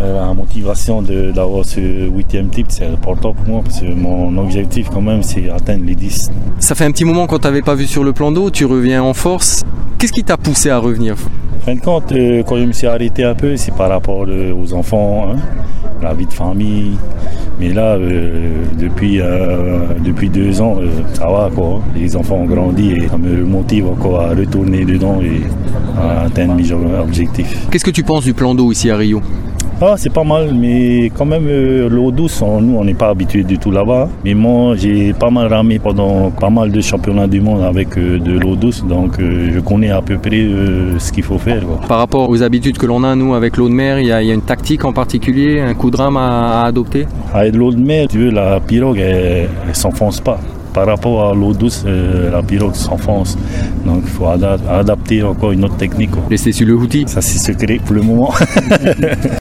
La motivation d'avoir ce 8e titre, c'est important pour moi parce que mon objectif quand même, c'est atteindre les 10. Ça fait un petit moment qu'on ne t'avait pas vu sur le plan d'eau, tu reviens en force. Qu'est-ce qui t'a poussé à revenir ? En fin de compte, quand je me suis arrêté un peu, c'est par rapport aux enfants, la vie de famille. Mais là, depuis 2 ans, ça va quoi. Les enfants ont grandi et ça me motive encore à retourner dedans et à atteindre mes objectifs. Qu'est-ce que tu penses du plan d'eau ici à Rio ? C'est pas mal, mais quand même l'eau douce, nous on n'est pas habitué du tout là-bas. Mais moi j'ai pas mal ramé pendant pas mal de championnats du monde avec de l'eau douce, donc je connais à peu près ce qu'il faut faire. Quoi. Par rapport aux habitudes que l'on a nous avec l'eau de mer, il y a une tactique en particulier, un coup de rame à adopter ? Avec l'eau de mer, tu veux, la pirogue elle s'enfonce pas. Par rapport à l'eau douce, la pirogue s'enfonce. Donc il faut adapter encore une autre technique. Quoi. Restez sur le outil. Ça c'est secret pour le moment.